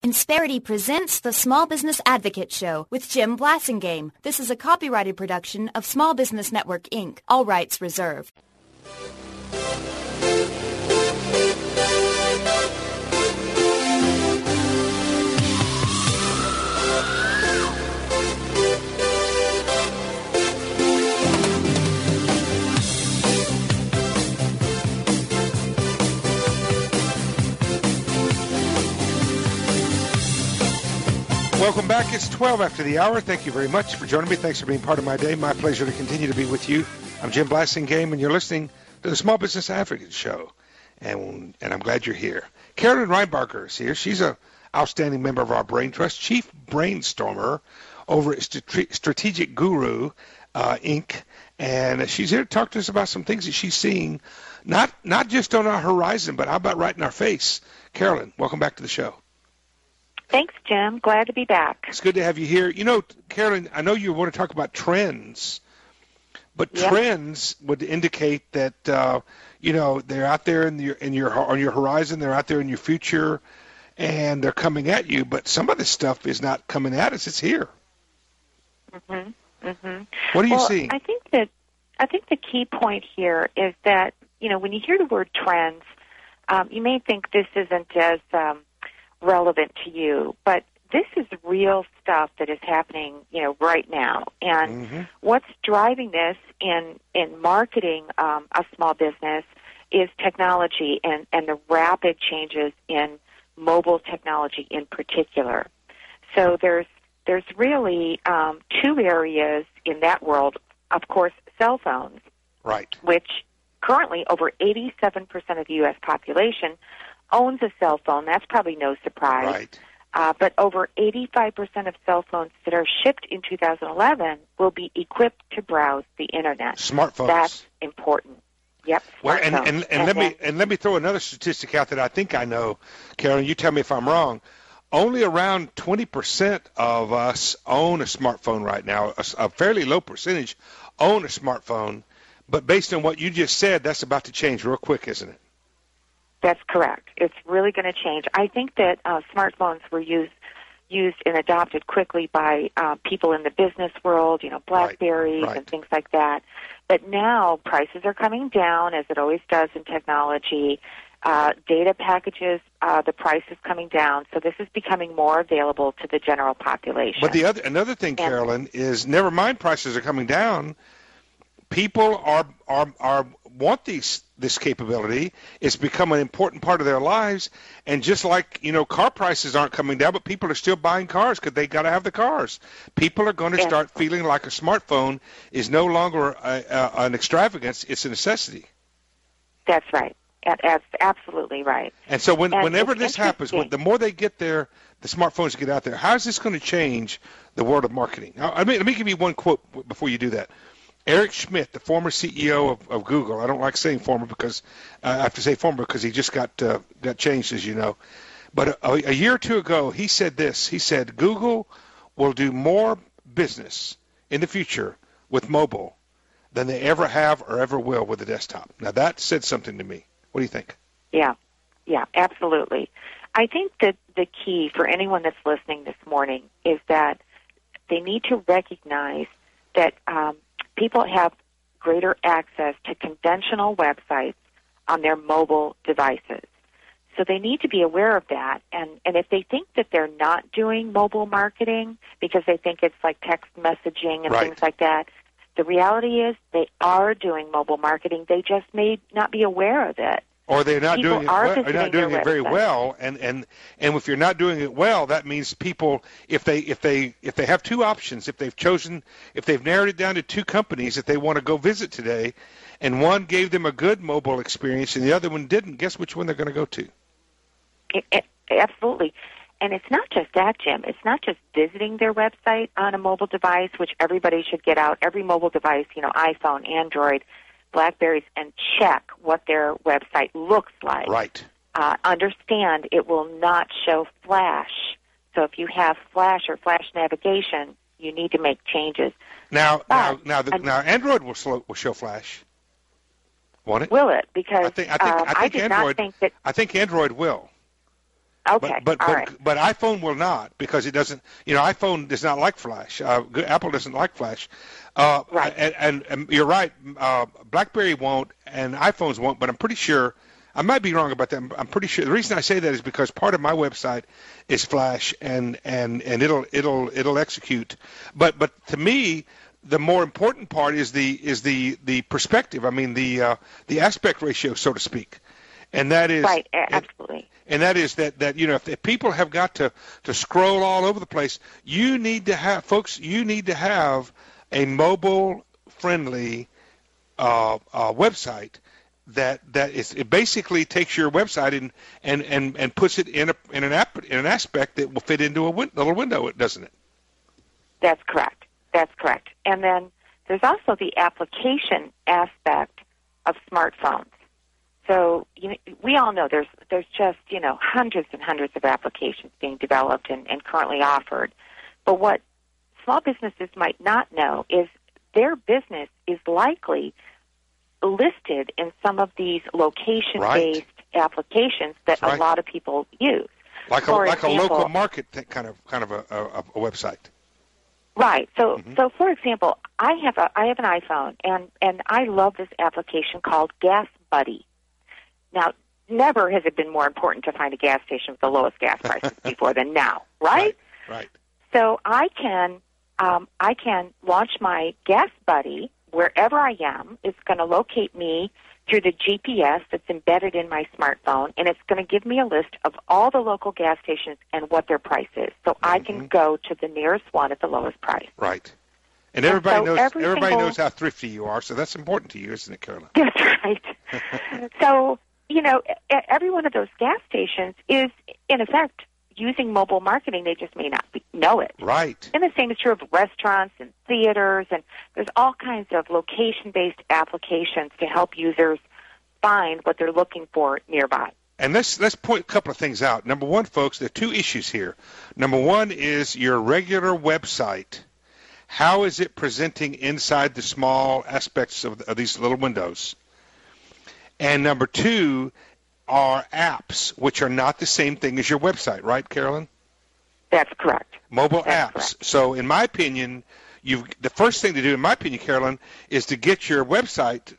Insperity presents the Small Business Advocate Show with Jim Blasingame. This is a copyrighted production of Small Business Network, Inc., all rights reserved. Welcome back. It's 12 after the hour. Thank you very much for joining me. Thanks for being part of my day. My pleasure to continue to be with you. I'm Jim Blasingame, and you're listening to the Small Business Advocate Show, and I'm glad you're here. Carolyn Reinbarger is here. She's an outstanding member of our Brain Trust, chief brainstormer over at Strategic Guru, Inc., and she's here to talk to us about some things that she's seeing, not just on our horizon, but how about right in our face. Carolyn, welcome back to the show. Thanks, Jim. Glad to be back. It's good to have you here. You know, Carolyn, I know you want to talk about trends, but trends would indicate that you know, they're out there on your horizon, they're out there in your future, and they're coming at you. But some of this stuff is not coming at us; it's here. Mm-hmm. Mm-hmm. What are you seeing? I think the key point here is that, you know, when you hear the word trends, you may think this isn't as relevant to you, but this is real stuff that is happening, you know, right now. And what's driving this in marketing a small business is technology and the rapid changes in mobile technology in particular. So there's really two areas in that world. Of course, cell phones, right? Which currently over 87% of the U.S. population owns a cell phone. That's probably no surprise. Right. But over 85% of cell phones that are shipped in 2011 will be equipped to browse the internet. Smartphones. That's important. Yep. Well, and let me throw another statistic out that I think I know, Carolyn. You tell me if I'm wrong. Only around 20% of us own a smartphone right now. A fairly low percentage own a smartphone. But based on what you just said, that's about to change real quick, isn't it? That's correct. It's really going to change. I think that smartphones were used and adopted quickly by people in the business world, you know, BlackBerries and things like that. But now prices are coming down, as it always does in technology. Data packages, the price is coming down, so this is becoming more available to the general population. But another thing, Carolyn, is never mind prices are coming down. People want this capability. It's become an important part of their lives. And just like, you know, car prices aren't coming down, but people are still buying cars because they got to have the cars. People are going to start feeling like a smartphone is no longer an extravagance; it's a necessity. That's right. That's absolutely right. And so whenever this happens, the more they get the smartphones get out there, how is this going to change the world of marketing? Now, let me give you one quote before you do that. Eric Schmidt, the former CEO of Google, I don't like saying former because I have to say former because he just got changed, as you know. But a year or two ago, he said this. He said, Google will do more business in the future with mobile than they ever have or ever will with the desktop. Now, that said something to me. What do you think? Yeah, absolutely. I think that the key for anyone that's listening this morning is that they need to recognize that people have greater access to conventional websites on their mobile devices. So they need to be aware of that. And if they think that they're not doing mobile marketing because they think it's like text messaging and things like that, the reality is they are doing mobile marketing. They just may not be aware of it. Or they're not doing it very well, and if you're not doing it well, that means people, if they have two options, if they've narrowed it down to two companies that they want to go visit today, and one gave them a good mobile experience and the other one didn't, guess which one they're going to go to? Absolutely. And it's not just that, Jim. It's not just visiting their website on a mobile device, which everybody should get out, every mobile device, you know, iPhone, Android, BlackBerries, and check what their website looks like. Right. Understand it will not show Flash. So if you have Flash or Flash navigation, you need to make changes. Now Android will show Flash. Won't it? Will it? Because I think Android. think that I think Android will. Okay. But All right. but iPhone will not, because it doesn't. iPhone does not like Flash. Apple doesn't like Flash. Right. And you're right. BlackBerry won't, and iPhones won't. But I'm pretty sure. I might be wrong about that. I'm pretty sure. The reason I say that is because part of my website is Flash, and it'll execute. But to me, the more important part is the perspective. I mean, the aspect ratio, so to speak, and that is right. Absolutely. And that is that if people have got to scroll all over the place, you need to have a mobile friendly website that it basically takes your website and puts it in an aspect that will fit into a little window, doesn't it? That's correct. And then there's also the application aspect of smartphones. So we all know there's just hundreds and hundreds of applications being developed and currently offered. But what small businesses might not know is their business is likely listed in some of these location-based applications that a lot of people use. Like a local market kind of a website. Right. So for example, I have an iPhone and I love this application called Gas Buddy. Now, never has it been more important to find a gas station with the lowest gas prices before than now, right? Right. So I can launch my Gas Buddy wherever I am. It's going to locate me through the GPS that's embedded in my smartphone, and it's going to give me a list of all the local gas stations and what their price is, so I can go to the nearest one at the lowest price. Right. And everybody knows how thrifty you are, so that's important to you, isn't it, Carolyn? That's right. So, every one of those gas stations is, in effect, using mobile marketing. They just may not know it. Right. And the same is true of restaurants and theaters, and there's all kinds of location-based applications to help users find what they're looking for nearby. And let's point a couple of things out. Number one, folks, there are two issues here. Number one is your regular website. How is it presenting inside the small aspects of these little windows? And number two are apps, which are not the same thing as your website, right, Carolyn? That's correct. Mobile apps. Correct. So, in my opinion, the first thing to do, in my opinion, Carolyn, is to get your website,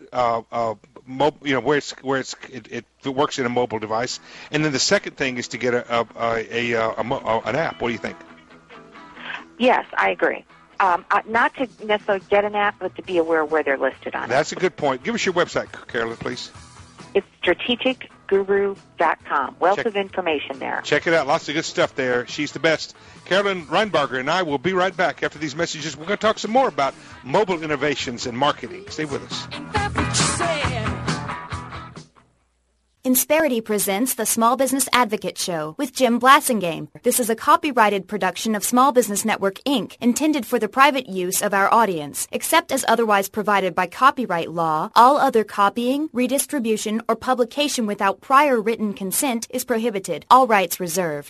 where it works in a mobile device, and then the second thing is to get an app. What do you think? Yes, I agree. Not to necessarily get an app, but to be aware where they're listed on. That's a good point. Give us your website, Carolyn, please. It's strategicguru.com. Wealth of information there. Check it out. Lots of good stuff there. She's the best. Carolyn Reinbarger and I will be right back after these messages. We're going to talk some more about mobile innovations and marketing. Stay with us. Insperity presents the Small Business Advocate Show with Jim Blasingame. This is a copyrighted production of Small Business Network, Inc., intended for the private use of our audience. Except as otherwise provided by copyright law, all other copying, redistribution, or publication without prior written consent is prohibited. All rights reserved.